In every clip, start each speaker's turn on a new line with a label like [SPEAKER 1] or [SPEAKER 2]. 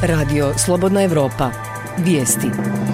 [SPEAKER 1] Radio Slobodna Evropa. Vijesti.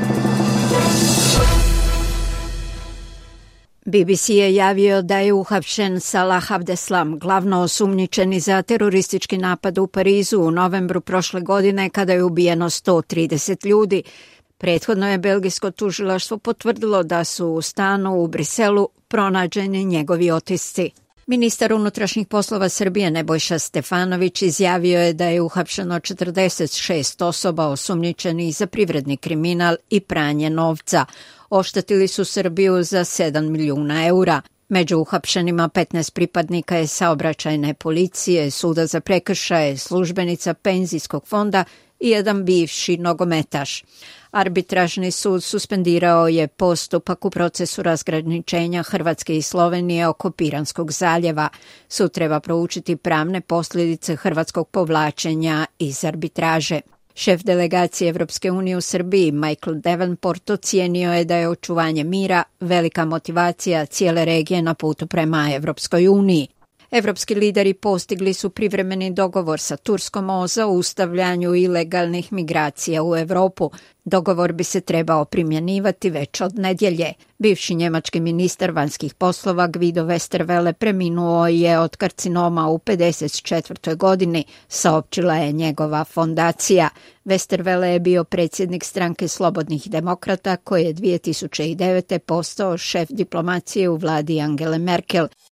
[SPEAKER 2] BBC je javio da je uhapšen Salah Abdeslam, glavno osumnjičeni za teroristički napad u Parizu u novembru prošle godine kada je ubijeno 130 ljudi. Prethodno je belgijsko tužilaštvo potvrdilo da su u stanu u Briselu pronađeni njegovi otisci. Ministar unutrašnjih poslova Srbije Nebojša Stefanović izjavio je da je uhapšeno 46 osoba osumnjičenih za privredni kriminal i pranje novca. Oštetili su Srbiju za 7 milijuna eura. Među uhapšenima 15 pripadnika je saobraćajne policije, suda za prekršaje, službenica penzijskog fonda i jedan bivši nogometaš. Arbitražni sud suspendirao je postupak u procesu razgraničenja Hrvatske i Slovenije oko Piranskog zaljeva. Sud treba proučiti pravne posljedice hrvatskog povlačenja iz arbitraže. Šef delegacije Evropske unije u Srbiji Michael Davenport ocijenio je da je očuvanje mira velika motivacija cijele regije na putu prema Evropskoj uniji. Evropski lideri postigli su privremeni dogovor sa Turskom o zaustavljanju ilegalnih migracija u Europu. Dogovor bi se trebao primjenjivati već od nedjelje. Bivši njemački ministar vanjskih poslova Guido Westerwelle preminuo je od karcinoma u 54. godini, saopćila je njegova fondacija. Westerwelle je bio predsjednik stranke Slobodnih demokrata koji je 2009. postao šef diplomacije u vladi Angele Merkel.